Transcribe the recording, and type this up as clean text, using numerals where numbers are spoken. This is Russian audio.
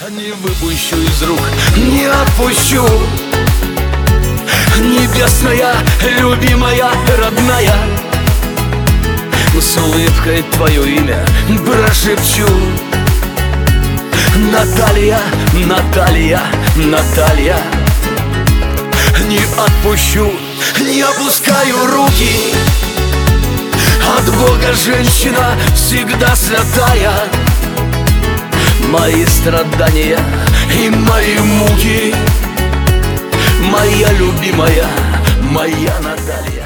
Не выпущу из рук, не отпущу. Небесная, любимая, родная, с улыбкой твое имя прошепчу. Наталья, Наталья, Наталья. Не отпущу, не опускаю руки. От Бога женщина всегда святая. Мои страдания и мои муки, моя любимая, моя Наталья.